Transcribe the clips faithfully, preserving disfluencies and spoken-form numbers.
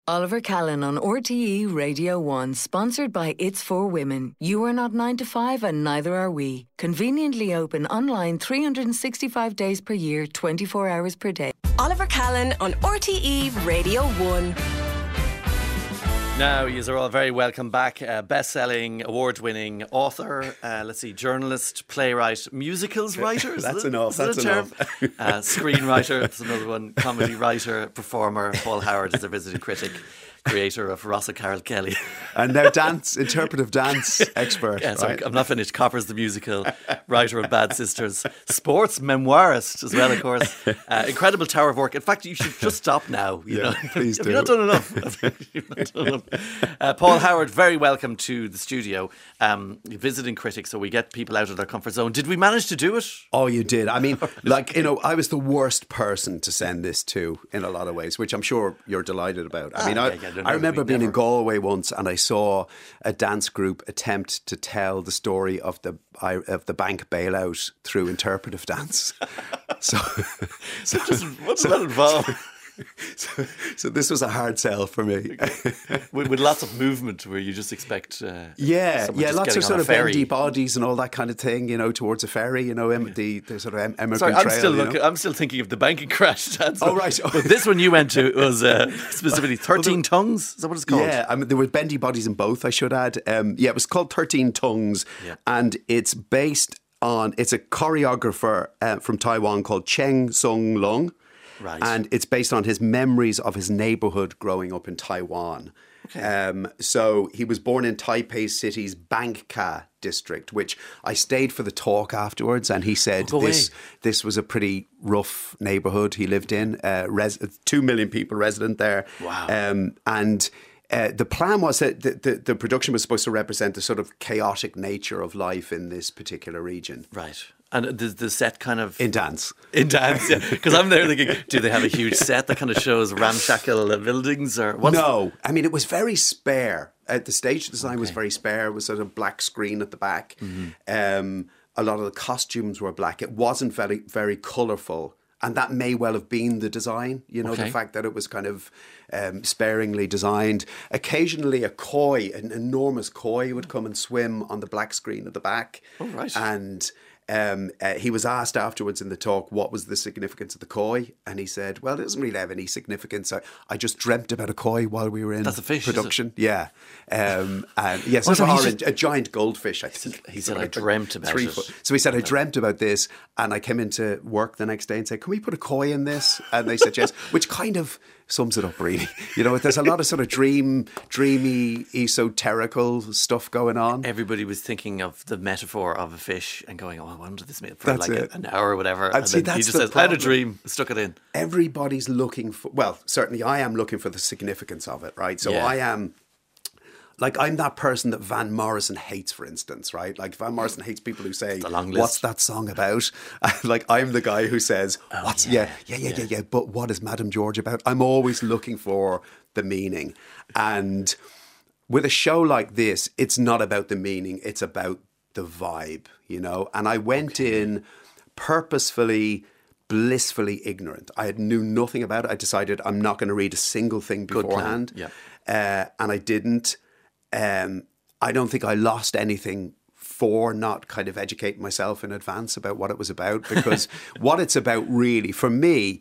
Oliver Callan on R T E Radio one, sponsored by It's For Women. You are not nine to five and neither are we. Conveniently open online three hundred sixty-five days per year, twenty-four hours per day. Oliver Callan on R T E Radio one. Now, you are all very welcome back. Uh, best-selling, award-winning author, uh, let's see, journalist, playwright, musicals writer. That's it? enough. That's enough. uh, screenwriter, that's another one. Comedy writer, performer. Paul Howard is our visiting critic, creator of Rossa Carol Kelly. And now dance, interpretive dance expert. Yeah, so right? I'm not finished. Coppers the musical, writer of Bad Sisters, sports memoirist as well, of course. Uh, incredible tower of work. In fact, you should just stop now. You yeah, know, please Have do. you not done enough? You've not done enough. Uh, Paul Howard, very welcome to the studio. Um, visiting critic, so we get people out of their comfort zone. Did we manage to do it? Oh, you did. I mean, like, you know, I was the worst person to send this to in a lot of ways, which I'm sure you're delighted about. I mean, Ah, I, yeah, yeah, no, I remember we being never- in Galway once and I saw a dance group attempt to tell the story of the of the bank bailout through interpretive dance. so, so, What does that involve? so, so this was a hard sell for me. with, with lots of movement where you just expect uh, Yeah, someone yeah, just lots getting of sort on a of ferry. bendy bodies and all that kind of thing, you know, towards a ferry, you know, em- the, the sort of em- emigrant Sorry, I'm trail. still you know? looking. I'm still thinking of the banking crash. That's Oh, what- right. But this one you went to was uh, specifically thirteen tongues. Is that what it's called? Yeah, I mean, there were bendy bodies in both, I should add. Um, yeah, it was called thirteen Tongues, Yeah. and it's based on, it's a choreographer uh, from Taiwan called Cheng Sung Lung. Right. And it's based on his memories of his neighborhood growing up in Taiwan. Okay. Um, so he was born in Taipei City's Bangka district, which I stayed for the talk afterwards, and he said Oh, go this away. this was a pretty rough neighborhood he lived in. Uh, res- two million people resident there. Wow. Um, and uh, the plan was that the, the, the production was supposed to represent the sort of chaotic nature of life in this particular region. Right. And the, the set kind of In dance. in dance, yeah. Because I'm there thinking, do they have a huge set that kind of shows ramshackle uh, buildings or what? No, I mean, it was very spare. Uh, the stage design was Okay. very spare. It was sort of black screen at the back. Mm-hmm. Um, a lot of the costumes were black. It wasn't very, very colourful. And that may well have been the design, you know, Okay. the fact that it was kind of um, sparingly designed. Occasionally a koi, an enormous koi would come and swim on the black screen at the back. Oh, right. And um, uh, he was asked afterwards in the talk, what was the significance of the koi? And he said, well, it doesn't really have any significance. I, I just dreamt about a koi while we were in That's a fish, is it? production. Yeah. Um, and yeah, Oh, sort so of he orange, just- a giant goldfish, I think. he said, Sort of "I like dreamt about three it." foot. So he said, I dreamt about this. And I came into work the next day and said, can we put a koi in this? And they said yes, which kind of sums it up, really. You know, there's a lot of sort of dream, dreamy, esoterical stuff going on. Everybody was thinking of the metaphor of a fish and going, oh, I wonder this made for That's like a, it. an hour or whatever. And see, then he that's just the says, I had a problem. dream, stuck it in. Everybody's looking for, well, certainly I am looking for the significance of it, right? So Yeah. I am, like, I'm that person that Van Morrison hates, for instance, right? Like, Van Morrison hates people who say, a long list. what's that song about? Like, I'm the guy who says, what's, yeah, yeah, yeah, yeah, yeah, but what is Madame George about? I'm always looking for the meaning. And with a show like this, it's not about the meaning, it's about the vibe, you know? And I went in purposefully, blissfully ignorant. I had knew nothing about it. I decided I'm not going to read a single thing Good plan, beforehand. yeah. Uh, and I didn't. Um, I don't think I lost anything for not kind of educating myself in advance about what it was about, because what it's about really, for me,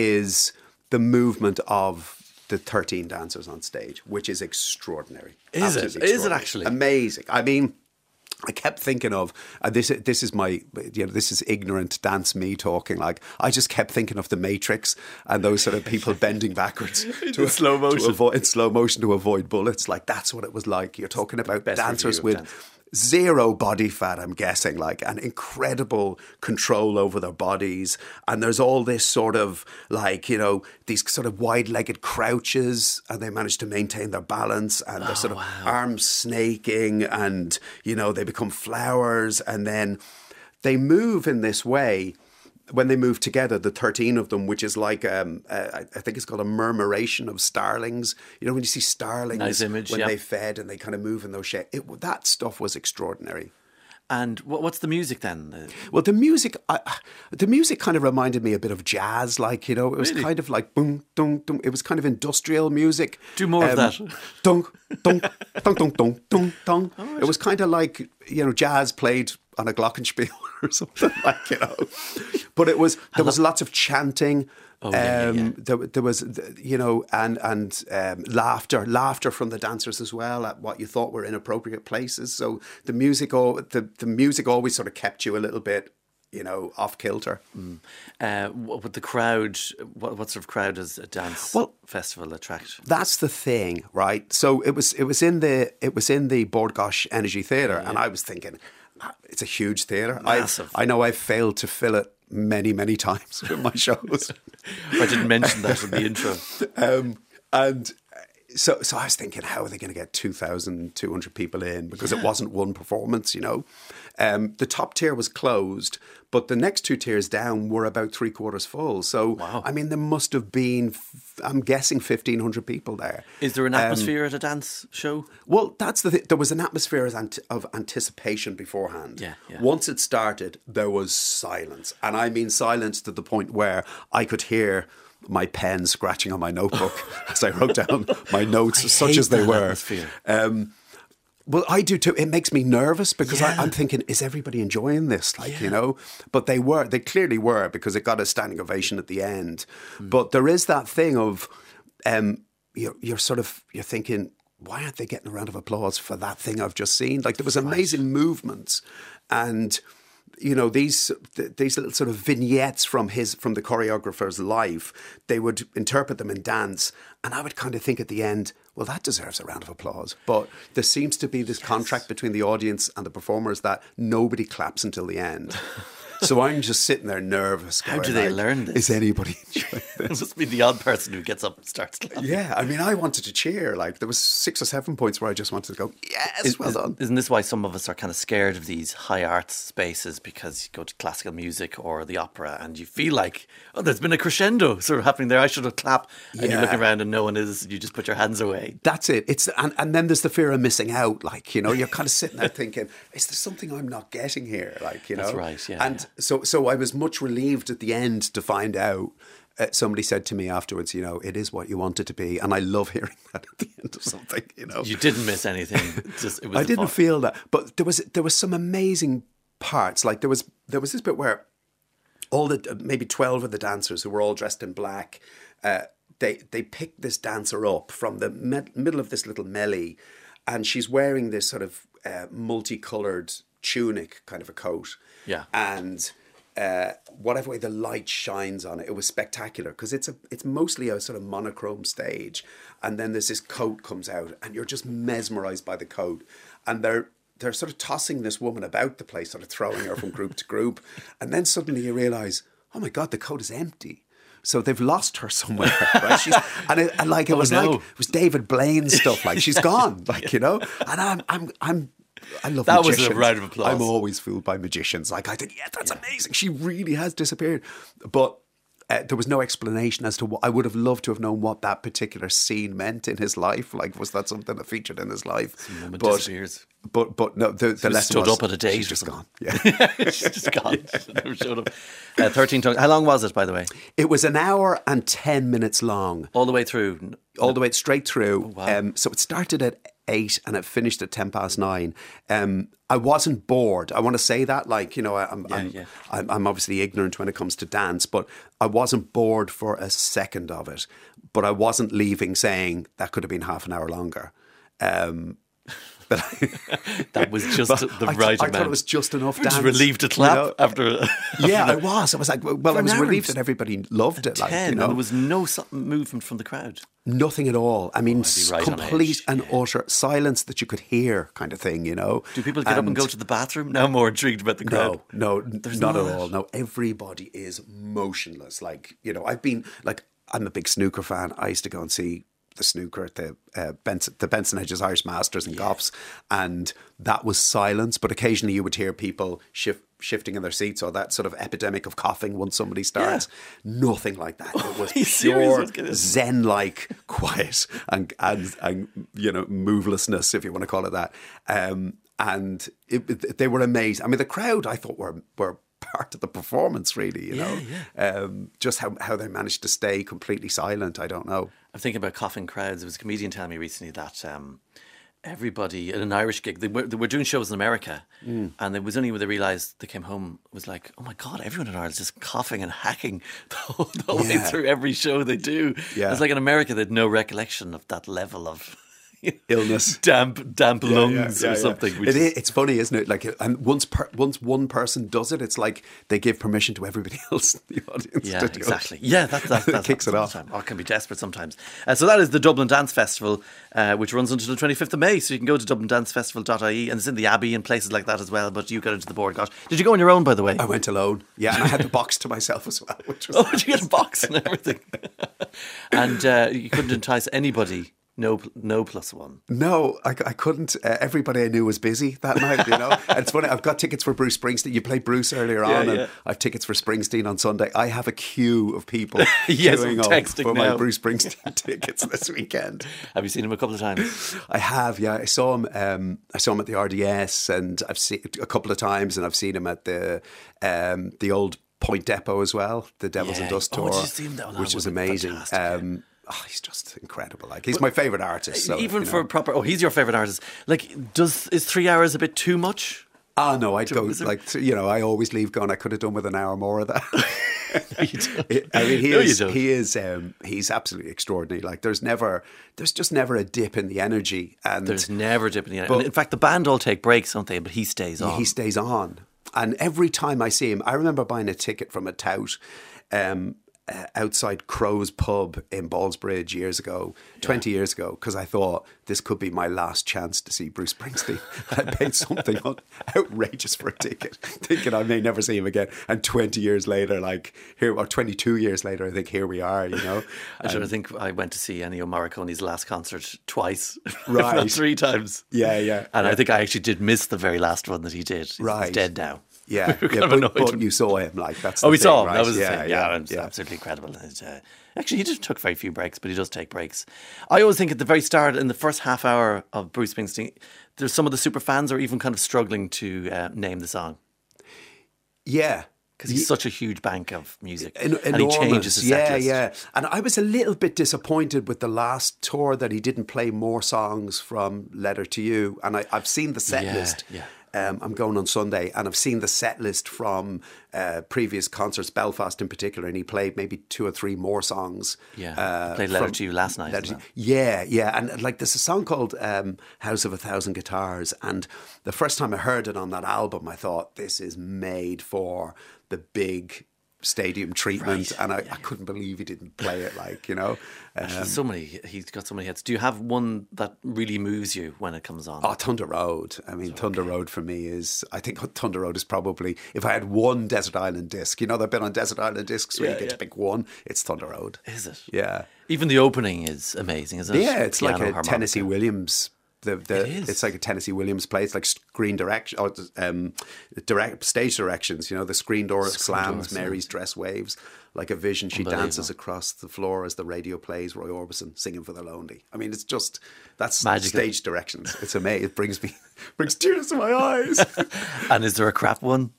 is the movement of the thirteen dancers on stage, which is extraordinary. Is it? Absolutely Is it extraordinary. actually? Amazing. I mean, I kept thinking of uh, this. This is my, you know, this is ignorant dance me talking. Like, I just kept thinking of the Matrix and those sort of people bending backwards to, slow motion. to avoid in slow motion to avoid bullets. Like, that's what it was like. You're talking about Best dancers review of with dance. zero body fat, I'm guessing, like, an incredible control over their bodies. And there's all this sort of, like, you know, these sort of wide-legged crouches, and they manage to maintain their balance, and they're sort of arms snaking, and, you know, they become flowers, and then they move in this way. When they move together, the thirteen of them, which is like, um, uh, I think it's called a murmuration of starlings. You know, when you see starlings Nice image, when yeah. they fed and they kind of move in those shapes. It, that stuff was extraordinary. And what, what's the music then? Uh, Well, the music, I, the music kind of reminded me a bit of jazz, like, you know, it was Really? kind of like boom, dunk, dunk. It was kind of industrial music. Do more of that. Dunk, dunk, dunk, dunk, dunk, dunk, dunk. It was kind of like, you know, jazz played on a glockenspiel or something, like, you know. But it was, there was lots of chanting. Oh, yeah, yeah, yeah. There, there was, you know, and and um, laughter, laughter from the dancers as well at what you thought were inappropriate places. So the music, all the, the music always sort of kept you a little bit, you know, off kilter. Mm. Uh, what would the crowd? What, what sort of crowd does a dance Well, festival attract? That's the thing, right? So it was it was in the it was in the Bord Gáis Energy Theatre, and I was thinking, it's a huge theatre. Massive. I I know I've failed to fill it many many times with my shows. I didn't mention that in the intro. Um, and so, so I was thinking, how are they going to get two thousand two hundred people in? Because it wasn't one performance, you know. Um, the top tier was closed, but the next two tiers down were about three quarters full. So, Wow. I mean, there must have been, I'm guessing, fifteen hundred people there. Is there an Um, atmosphere at a dance show? Well, that's the thing. There was an atmosphere of, ant- of anticipation beforehand. Yeah, yeah. Once it started, there was silence. And I mean silence to the point where I could hear my pen scratching on my notebook as I wrote down my notes, I such hate as they that were. atmosphere. Um, well, I do too. It makes me nervous because Yeah. I, I'm thinking, is everybody enjoying this? Like, you know, but they were, they clearly were, because it got a standing ovation at the end. Mm. But there is that thing of, um, you're, you're sort of, you're thinking, why aren't they getting a round of applause for that thing I've just seen? Like, there was amazing movements, and you know, these th- these little sort of vignettes from his from the choreographer's life, they would interpret them in dance, and I would kind of think at the end, well, that deserves a round of applause. But there seems to be this contract between the audience and the performers that nobody claps until the end. So I'm just sitting there nervous. How going, do they like, learn this? Is anybody enjoying It this? must be the odd person who gets up and starts clapping. Yeah, I mean, I wanted to cheer. Like, there was six or seven points where I just wanted to go, yes, Is- well is- done. Isn't this why some of us are kind of scared of these high arts spaces? Because you go to classical music or the opera and you feel like, oh, there's been a crescendo sort of happening there. I should have clapped. And you're Yeah. looking around and no one is. You just put your hands away. That's it. It's and, and then there's the fear of missing out. Like, you know, you're kind of sitting there thinking, is there something I'm not getting here? Like, you know, That's right, yeah, And yeah. so, so I was much relieved at the end to find out. Uh, somebody said to me afterwards, you know, it is what you want it to be, and I love hearing that at the end of something. You know, You didn't miss anything. It's Just, it was I the didn't fun. feel that, but there was there was some amazing parts. Like there was there was this bit where all the maybe twelve of the dancers who were all dressed in black, uh, they they picked this dancer up from the med- middle of this little melee, and she's wearing this sort of uh, multicolored tunic, kind of a coat. Yeah. And uh, whatever way the light shines on it, it was spectacular because it's a it's mostly a sort of monochrome stage, and then there's this coat comes out, and you're just mesmerised by the coat, and they're they're sort of tossing this woman about the place, sort of throwing her from group to group, and then suddenly you realise, oh my God, the coat is empty. So they've lost her somewhere, right? She's, and, it, and like it Oh, was no. like it was David Blaine stuff. Like she's gone, like, you know. And I'm I'm I'm. I love That was a magicians. round of applause. I'm always fooled by magicians. Like I think, yeah, that's amazing. She really has disappeared, but uh, there was no explanation as to what. I would have loved to have known what that particular scene meant in his life. Like, was that something that featured in his life? woman but, disappears. But but no, the, the was lesson stood was up at a date she's or just something. gone. Yeah. She's just gone. She never showed up. Uh, Thirteen tongues. How long was it, by the way? It was an hour and ten minutes long. All the way through. all the way straight through. wow. Um, so it started at eight and it finished at ten past nine. Um, I wasn't bored. I want to say that, like, you know, I, I'm, Yeah, I'm, yeah. I'm I'm obviously ignorant when it comes to dance, but I wasn't bored for a second of it. But I wasn't leaving saying that could have been half an hour longer. Um, but That was just but the I, right I amount. thought it was just enough You're dance. just relieved to clap you know? after. Yeah, I was. I was like, well, For I an was hour relieved and that everybody loved it. Like, ten, you know? and there was no su- movement from the crowd. Nothing at all. I mean, Oh, I'd be right on complete edge, and yeah. utter silence that you could hear, kind of thing, you know. Do people get up and go to the bathroom? Now I'm more intrigued about the crowd. No, no, There's not at not. all. No, everybody is motionless. Like, you know, I've been, like, I'm a big snooker fan. I used to go and see the snooker at the uh, Benson, the Benson Hedges Irish Masters and Goffs, and that was silence. But occasionally you would hear people shift, shifting in their seats, or that sort of epidemic of coughing once somebody starts. Nothing like that. It was Are you serious? I pure was gonna- Zen-like quiet and, and and you know, movelessness, if you want to call it that. Um, and it, it, they were amazing. I mean, the crowd I thought were were part of the performance, really. You Yeah, know, yeah. Um, just how how they managed to stay completely silent, I don't know. I'm thinking about coughing crowds. There was a comedian telling me recently that um, everybody at an Irish gig, they were, they were doing shows in America, mm. and it was only when they realised they came home, was like, oh my God, everyone in Ireland is just coughing and hacking the whole, the whole Yeah. way through every show they do. Yeah. It's like in America, they had no recollection of that level of Illness. damp damp Yeah, lungs yeah, yeah, or yeah. something. Which It is, is, it's funny, isn't it? Like, and once per, once one person does it, it's like they give permission to everybody else in the audience. yeah, to do it. exactly. Yeah, that, that, that, It kicks it off. Time. Oh, it can be desperate sometimes. Uh, so that is the Dublin Dance Festival, uh, which runs until the twenty-fifth of May. So you can go to dublin dance festival dot I E, and it's in the Abbey and places like that as well. But you got into the board. Gosh, did you go on your own, by the way? I went alone. Yeah, and I had the box to myself as well, which was Oh, did you get a box and everything? And uh, you couldn't entice anybody. No, no plus one. No, I, I couldn't. Uh, everybody I knew was busy that night, you know. And it's funny, I've got tickets for Bruce Springsteen. You played Bruce earlier on, Yeah, and yeah. I have tickets for Springsteen on Sunday. I have a queue of people Yes, queuing I'm up texting for now. my Bruce Springsteen tickets this weekend. Have you seen him a couple of times? I have, yeah. I saw him. Um, I saw him at the R D S, and I've seen a couple of times, and I've seen him at the um, the old Point Depot as well, the Devils Yeah. and Dust Oh, tour, did you see him there? Oh, that which would was have been amazing. fantastic, yeah. Um, oh, he's just incredible. Like, he's my favourite artist. So, Even you for know. proper. Oh, he's your favourite artist. Like, does is three hours a bit too much? Ah, no, I'd go, is there- like, you know, I always leave going, I could have done with an hour more of that. No, you don't. I mean, he No, you is, don't. he is, um, he's absolutely extraordinary. Like, there's never, there's just never a dip in the energy. And There's never a dip in the But- end. In fact, the band all take breaks, don't they? But he stays on. he stays on. And every time I see him, I remember buying a ticket from a tout um, uh, outside Crow's Pub in Ballsbridge years ago, twenty years ago, because I thought this could be my last chance to see Bruce Springsteen. I paid something outrageous for a ticket, thinking I may never see him again. And twenty years later, like here, or twenty-two years later, I think here we are, you know. I sort of think I went to see Ennio Morricone's last concert twice, if Right. not three times. Yeah, yeah. And yeah. I think I actually did miss the very last one that he did. He's, Right. he's dead now. Yeah, We were yeah kind of but, annoyed. but you saw him, like, that's Oh, the we thing, saw him. right? That was yeah, the thing. Yeah, yeah, it's yeah. absolutely incredible. It, uh, actually, he just took very few breaks, but he does take breaks. I always think at the very start, in the first half hour of Bruce Springsteen, there's some of the super fans are even kind of struggling to uh, name the song Yeah. because he's such a huge bank of music, En- and he enormous. changes his set yeah, list. yeah. And I was a little bit disappointed with the last tour that he didn't play more songs from Letter to You. And I, I've seen the set Yeah, list. yeah. Um, I'm going on Sunday, and I've seen the set list from uh, previous concerts, Belfast in particular, and he played maybe two or three more songs. Yeah, uh, I played Letter from- to You last night. Letter as to- well. Yeah, yeah. And like there's a song called um, House of a Thousand Guitars. And the first time I heard it on that album, I thought, this is made for the big stadium treatment. Right. And I, I couldn't believe he didn't play it, like, you know. Um, There's so many. He's got so many hits. Do you have one that really moves you when it comes on? Oh, Thunder Road. I mean, Thunder Road for me is, I think Thunder Road is probably, if I had one Desert Island disc, you know, they've been on Desert Island discs where Yeah, you get yeah. to pick one, it's Thunder Road. Is it? Yeah. Even the opening is amazing, isn't it? Yeah, it's like Piano, a harmonica. Tennessee Williams. The, the, It is. It's like a Tennessee Williams play. It's like screen direction, or um, direct stage directions. You know, the screen door Screen door slams, slams. Mary's dress waves like a vision. She Unbelievable. dances across the floor as the radio plays. Roy Orbison singing for the lonely. I mean, it's just that's Magical. stage directions. It's amazing. It brings me brings tears to my eyes. And is there a crap one?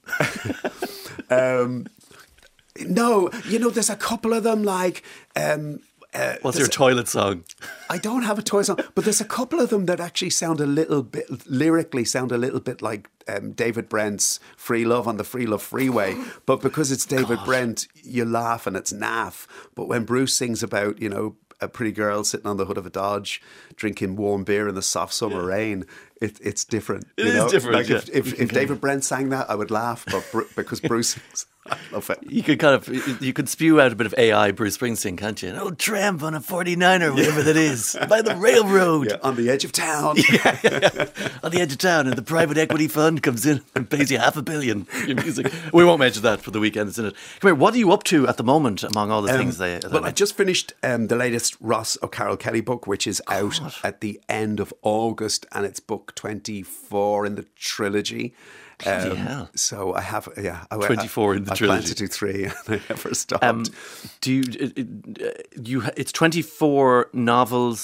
um, no, you know, there's a couple of them like. Um, uh, What's there's- your toilet song? I don't have a toy song, but there's a couple of them that actually sound a little bit, lyrically sound a little bit like um, David Brent's Free Love on the Free Love Freeway. But because it's David Brent, you laugh and it's naff. But when Bruce sings about, you know, a pretty girl sitting on the hood of a Dodge drinking warm beer in the soft summer rain, it, it's different. It you is know? different, Like if, yeah. if, if David Brent sang that, I would laugh, but Bru- because Bruce sings, I love it. You could kind of you could spew out a bit of A I Bruce Springsteen, can't you? An old tramp on a forty-niner, whatever that is, by the railroad. Yeah, on the edge of town. Yeah, yeah, yeah. On the edge of town, and the private equity fund comes in and pays you half a billion for your music. We won't mention that for the weekend, isn't it? Come here, what are you up to at the moment among all the things they... they Well, I just finished um, the latest Ross O'Carroll Kelly book, which is out at the end of August, and it's book twenty-four in the trilogy. Bloody hell. So I have, yeah, I, twenty-four I, in the I trilogy. plan to do three, and I never stopped. Um, do you, it, it, you? It's twenty-four novels,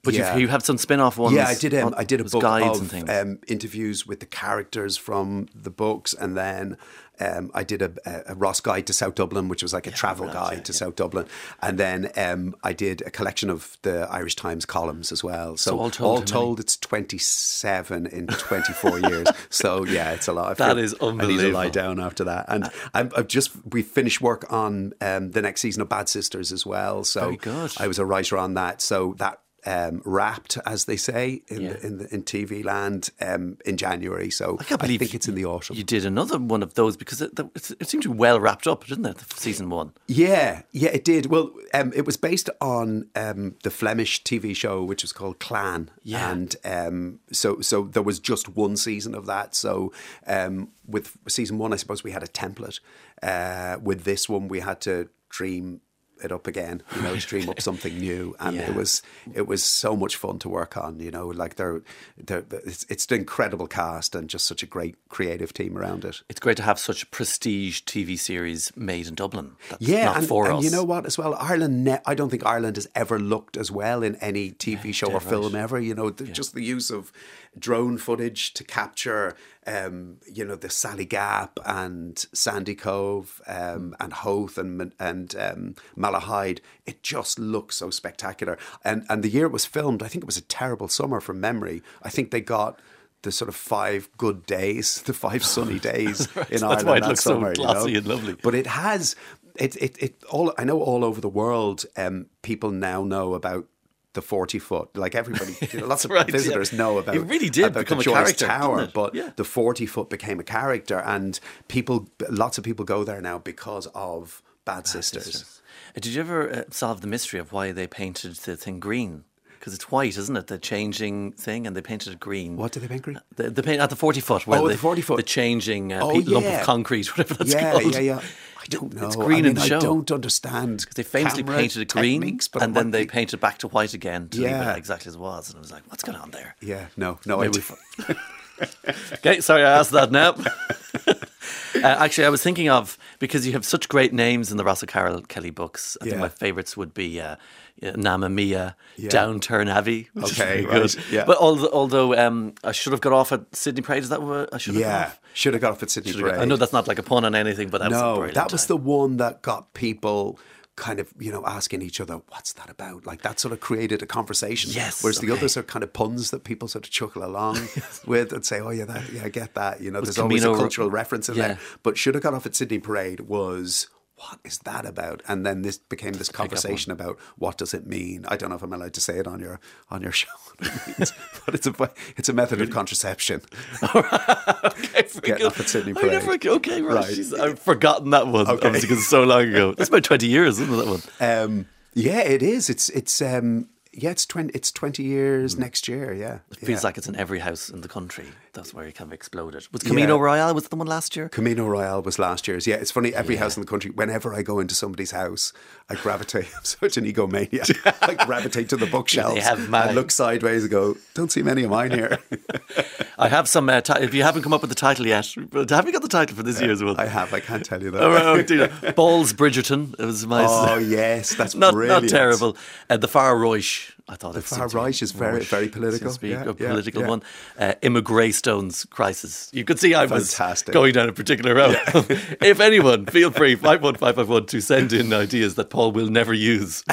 But Yeah. you've, you have some spin-off ones. Yeah, I did. Um, on- I did a with book guides of and things. um, interviews with the characters from the books, and then um, I did a, a Ross Guide to South Dublin, which was like a travel right, guide yeah, to yeah. South Dublin, and then um, I did a collection of the Irish Times columns as well. So, So all told, how told it's twenty-seven in twenty-four years. So yeah, it's a lot. I That feel is I need to lie unbelievable. down after that, and I'm, I've just we finished work on um, the next season of Bad Sisters as well. So Very good. I was a writer on that. So that. Um, wrapped, as they say in Yeah. the, in, the, in T V land, um, in January. So I can't believe think it's in the autumn. You did another one of those because it, it, it seemed to be well wrapped up, didn't it? The season one. Yeah, yeah, it did. Well, um, it was based on um, the Flemish T V show, which was called Clan. Yeah. And um, so, so there was just one season of that. So um, with season one, I suppose we had a template. Uh, with this one, we had to dream it up again, you know, to dream up something new, and Yeah. it was it was so much fun to work on. You know, like they're, they're it's, it's an incredible cast and just such a great creative team around it. It's great to have such a prestige T V series made in Dublin. That's Yeah, not and, for and us. you know what? As well, Ireland. Ne- I don't think Ireland has ever looked as well in any T V show dead or film right. ever. You know, the, just the use of drone footage to capture, um, you know, the Sally Gap and Sandy Cove um, and Howth and and um, Malahide. It just looks so spectacular. And and the year it was filmed, I think it was a terrible summer from memory. I think they got the sort of five good days, the five sunny days in That's Ireland why it that looks so summer. glossy you know? and lovely. But it has, it, it, it all, I know all over the world, um, people now know about the forty foot. Like everybody, you know, lots of right, visitors yeah. know about It really did about become the a Joyce character, Tower, didn't it? but Yeah. the forty foot became a character, and people, lots of people go there now because of Bad, Sisters. Sisters. Uh, Did you ever uh, solve the mystery of why they painted the thing green? Because it's white, isn't it? The changing thing, and they painted it green. What did they paint green? The, the paint at the forty foot. Where Oh, the, the forty foot. The changing uh, Oh, pe- lump yeah. of concrete, whatever that's Yeah, called. yeah, yeah. I don't know. It's green I mean, in the show. I don't understand. They famously camera painted it green, techniques, but and it then might they be- painted it back to white again to leave Yeah. it exactly as it was. And I was like, what's going on there? Yeah, no, no Maybe idea. we- Okay, sorry, I asked that now. uh, actually, I was thinking of, because you have such great names in the Ross O'Carroll Kelly books, I think Yeah. my favourites would be uh, yeah, Nama Mia, Yeah. Downturn Abbey. which is Okay, very right, good. yeah. But although, although um, I should have got off at Sydney Parade, is that what I should have got Yeah, off? should have got off at Sydney Should have got- Parade. I know that's not like a pun on anything, but that was a No, brilliant that was time. the one that got people kind of, you know, asking each other, what's that about? Like that sort of created a conversation. Yes, Whereas the okay. others are kind of puns that people sort of chuckle along with and say, oh yeah, that, yeah, I get that. You know, Was there's always a Camino- cultural reference in Yeah. there. But should have got off at Sydney Parade was, what is that about? And then this became this conversation about what does it mean? I don't know if I'm allowed to say it on your on your show, what it means, but it's a it's a method of contraception. Okay, very Getting good. off at Sydney I Parade. never, okay, right. Right. Jeez, I've forgotten that one, Okay. obviously, because it's so long ago. That's about twenty years, isn't it, that one? Um, yeah, it is. It's it's um, yeah, it's twenty. It's twenty years next year. Yeah, It feels yeah. like it's in every house in the country. That's where it kind of exploded. Was Camino Yeah. Royale, was it the one last year? Camino Royale was last year's. Yeah, it's funny. Every house in the country. Whenever I go into somebody's house, I gravitate. I'm such an egomaniac. I gravitate to the bookshelves. They have mine. and look sideways and go, don't see many of mine here. I have some, uh, ti- if you haven't come up with the title yet, but have you got the title for this year's one? I have. I can't tell you that. Oh, right, oh, dear. Balls Bridgerton. It was my. Oh yes, that's not, brilliant. not terrible. Uh, the Far Reich. I thought the Far Reich is very- very political. Seems to be Yeah, a yeah, political yeah. one. Uh, Emma Greystone's Crisis. You could see I was Fantastic. going down a particular route. If anyone, feel free five one five five one to send in ideas that Paul will never use.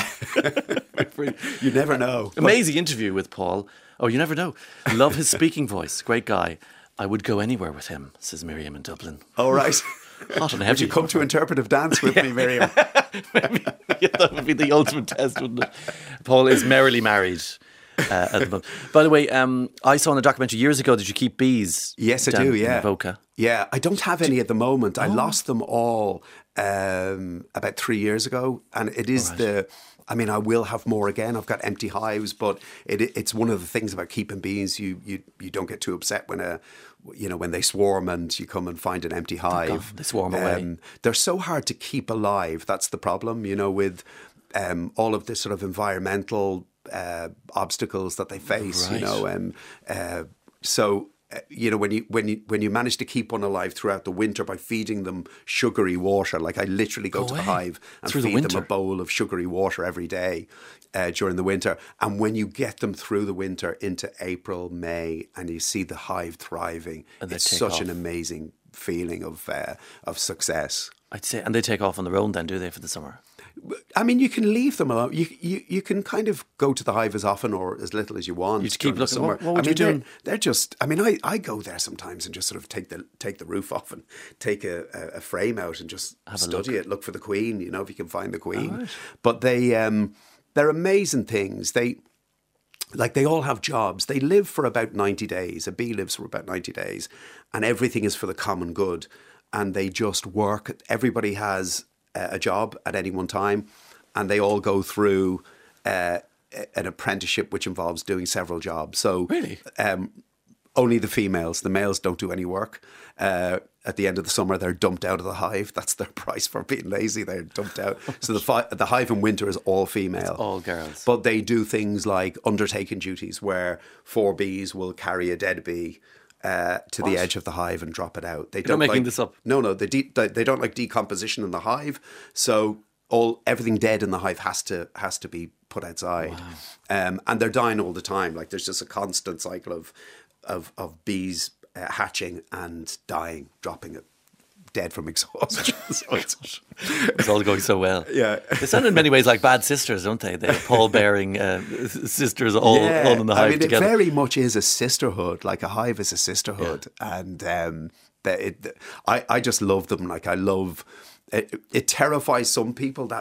You never know. Amazing interview with Paul. Oh, you never know. Love his speaking voice. Great guy. I would go anywhere with him, says Miriam in Dublin. All right. Hot and Would heavy. you come to interpretive dance with me, Miriam? Yeah, that would be the ultimate test, wouldn't it? Paul is merrily married uh, at the moment. By the way, um, I saw in a documentary years ago that you keep bees. Yes, I down do, in yeah. Avoca. Yeah, I don't have any at the moment. Oh. I lost them all um, about three years ago. And it is the, I mean, I will have more again. I've got empty hives, but it, it's one of the things about keeping bees. You, you, you don't get too upset when a, you know, when they swarm and you come and find an empty hive. they swarm away. They're so hard to keep alive. That's the problem, you know, with um, all of this sort of environmental uh, obstacles that they face, Right. you know. Um, uh, so uh, you know, when you when you when you manage to keep one alive throughout the winter by feeding them sugary water, like I literally go, go to the hive and through feed the them a bowl of sugary water every day uh, during the winter. And when you get them through the winter into April, May, and you see the hive thriving, it's such off. an amazing feeling of uh, of success. I'd say, and they take off on their own then, do they, for the summer? I mean, you can leave them alone. You, you you can kind of go to the hive as often or as little as you want. You just keep looking. What, what would I mean, you do? They're, they're just. I mean, I, I go there sometimes and just sort of take the take the roof off and take a, a frame out and just Have study look. it. Look for the queen. You know, if you can find the queen. Right. But they um they're amazing things. They. Like they all have jobs. They live for about ninety days. A bee lives for about ninety days, and everything is for the common good. And they just work. Everybody has a job at any one time, and they all go through uh, an apprenticeship which involves doing several jobs. So really, um, only the females. The males don't do any work. Uh, at the end of the summer, they're dumped out of the hive. That's their price for being lazy. They're dumped out. So the fi- the hive in winter is all female. It's all girls. But they do things like undertaking duties where four bees will carry a dead bee Uh, to what? the edge of the hive and drop it out. They You're don't not making like, this up. No, no, they, de- they they don't like decomposition in the hive. So all everything dead in the hive has to has to be put outside, wow. um, and they're dying all the time. Like there's just a constant cycle of of of bees uh, hatching and dying, dropping it dead from exhaustion. So it's, it's all going so well. Yeah, they sound in many ways like bad sisters, don't they? They're pall-bearing uh, sisters, all, yeah. all in the hive I mean, together. It very much is a sisterhood. Like a hive is a sisterhood, yeah. and um, it, I I just love them. Like I love. It, it terrifies some people, that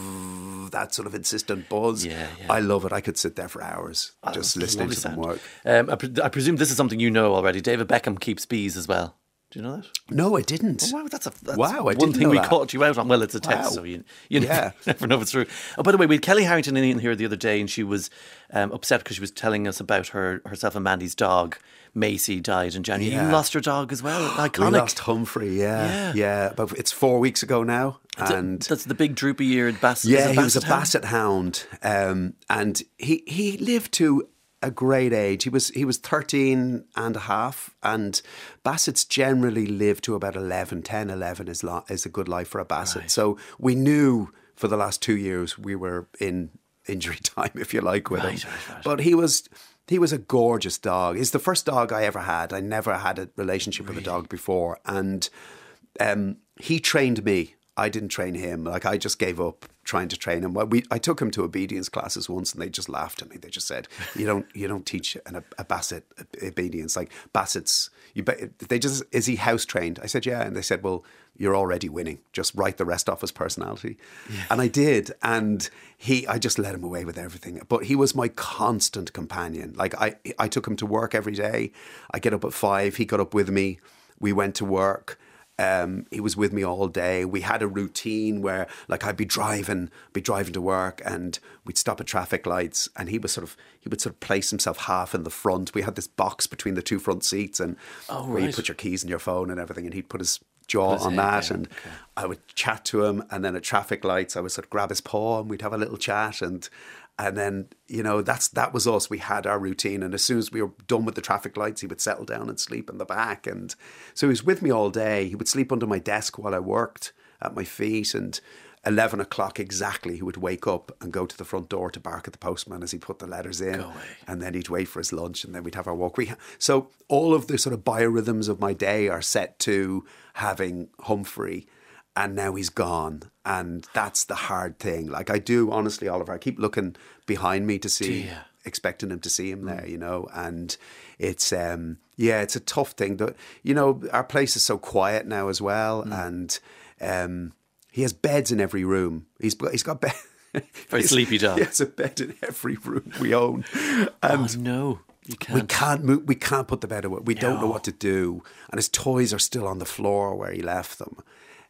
that sort of insistent buzz. Yeah, yeah. I love it. I could sit there for hours oh, just listening to them work. Um, I, pre- I presume this is something you know already. David Beckham keeps bees as well. Do you know that? No, I didn't. Oh, wow, that's a that's wow, I one didn't thing know we that. caught you out on. Well, it's a test, wow. so you, you yeah. never know if it's true. Oh, by the way, we had Kelly Harrington in here the other day, and she was um, upset because she was telling us about her herself and Mandy's dog. Macy died in January. Yeah. You lost your dog as well. Iconic. We lost Humphrey. Yeah, yeah. yeah. But it's four weeks ago now, that's and a, that's the big droopy-eared Basset. Yeah, he was a Basset Basset hound, um, and he he lived to a great age. He was he was thirteen and a half, and Bassets generally live to about eleven, ten, eleven is lo- is a good life for a Basset. Right. So we knew for the last two years we were in injury time, if you like, with right, him. Right, right. But he was he was a gorgeous dog. He's the first dog I ever had. I never had a relationship really? with a dog before, and um, he trained me. I didn't train him. Like I just gave up trying to train him. Well, we I took him to obedience classes once, and they just laughed at me. They just said, "You don't, you don't teach an, a, a Basset obedience. Like Bassets, you be, they just is he house trained?" I said, "Yeah," and they said, "Well, you're already winning. Just write the rest off his personality." Yeah. And I did, and he, I just let him away with everything. But he was my constant companion. Like I, I took him to work every day. I get up at five. He got up with me. We went to work. Um, he was with me all day. We had a routine where, like, I'd be driving, be driving to work, and we'd stop at traffic lights, and he was sort of, he would sort of place himself half in the front. We had this box between the two front seats, and oh, where right. you put your keys in your phone and everything, and he'd put his jaw his on head, that, yeah. and okay. I would chat to him, and then at traffic lights, I would sort of grab his paw, and we'd have a little chat, and. And then, you know, that's that was us. We had our routine. And as soon as we were done with the traffic lights, he would settle down and sleep in the back. And so he was with me all day. He would sleep under my desk while I worked at my feet. And eleven o'clock exactly, he would wake up and go to the front door to bark at the postman as he put the letters in. Go away. And then he'd wait for his lunch, and then we'd have our walk. We, so all of the sort of biorhythms of my day are set to having Humphrey. And now he's gone. And that's the hard thing. Like I do, honestly, Oliver, I keep looking behind me to see, Dear. expecting him to see him there, you know. And it's, um, yeah, it's a tough thing. That, you know, our place is so quiet now as well. Mm. And um, he has beds in every room. He's He's got bed. Very sleepy dog. He has a bed in every room we own. And oh, no. You can't. We can't move. We can't put the bed away. We no. don't know what to do. And his toys are still on the floor where he left them.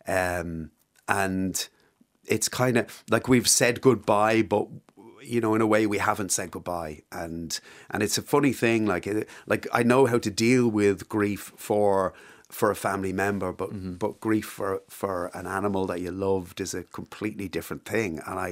Um, and it's kind of like we've said goodbye, but you know, in a way, we haven't said goodbye. And and it's a funny thing. Like like I know how to deal with grief for for a family member, but mm-hmm. but grief for for an animal that you loved is a completely different thing. And I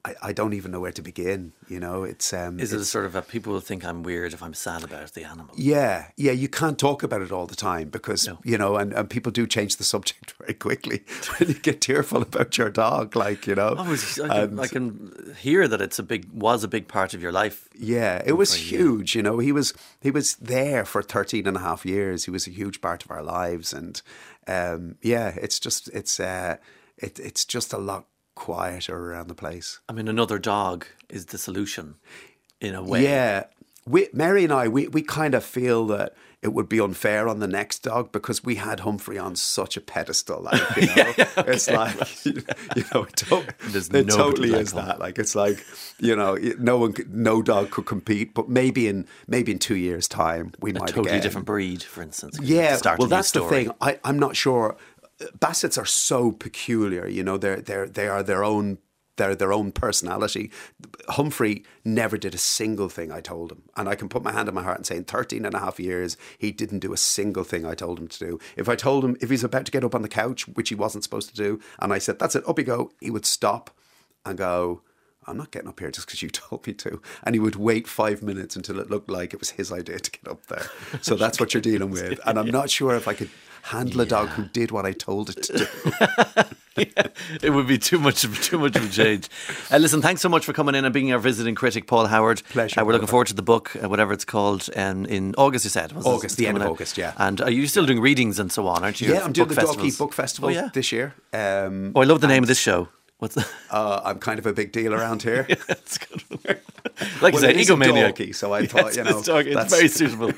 I, I don't even know where to begin. You know, it's um, Is it it's, a sort of a, people will think I'm weird if I'm sad about the animal? Yeah, yeah, you can't talk about it all the time because, No. you know, and, and people do change the subject very quickly when you get tearful about your dog, like, you know. I, was, I, can, And- I can hear that it's a big, was a big part of your life. Yeah, it was for you. huge, you know. He was he was there for thirteen and a half years. He was a huge part of our lives. And um, yeah, it's just, it's uh, it, it's just a lot quieter around the place. I mean, another dog is the solution in a way. Yeah. We, Mary and I, we, we kind of feel that it would be unfair on the next dog because we had Humphrey on such a pedestal. Like, you know, Yeah, okay, it's like, you, you know, it, to- There's it nobody totally like is Humphrey. that. Like, it's like, you know, no one, could- no dog could compete, but maybe in maybe in two years' time we A might totally again. different breed, for instance. could Yeah, start a well, new that's the story. thing. I, I'm not sure. Bassets are so peculiar. You know, they're they're they are their own. They're their own personality. Humphrey never did a single thing I told him. And I can put my hand on my heart and say in thirteen and a half years, he didn't do a single thing I told him to do. If I told him, if he's about to get up on the couch, which he wasn't supposed to do, and I said, that's it, up you go, he would stop and go, I'm not getting up here just because you told me to. And he would wait five minutes until it looked like it was his idea to get up there. So that's what you're dealing with. And I'm not sure if I could handle a dog who did what I told it to do. Yeah, it would be too much of too much of a change. Uh, listen, thanks so much for coming in and being our visiting critic, Paul Howard. Pleasure, Uh, we're looking Paul. forward to the book, uh, whatever it's called, um, in August. You said was it? August, It's the end coming of out. August, yeah. And are you still doing readings and so on? Aren't you? Yeah, I'm doing Book the Dog festivals? Eat Book Festival Oh, yeah. this year. Um, Oh, I love the name of this show. What's the? uh, I'm kind of a big deal around here. It's good. Like Well, I it said, is a egomaniac. doggy, so I thought, you know, it's, dog- it's that's- very suitable.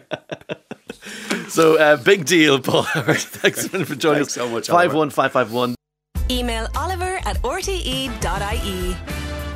So, uh, big deal, Paul Howard. Thanks for joining Thanks us. so much, five one five five one. Email Oliver at r t e dot i e.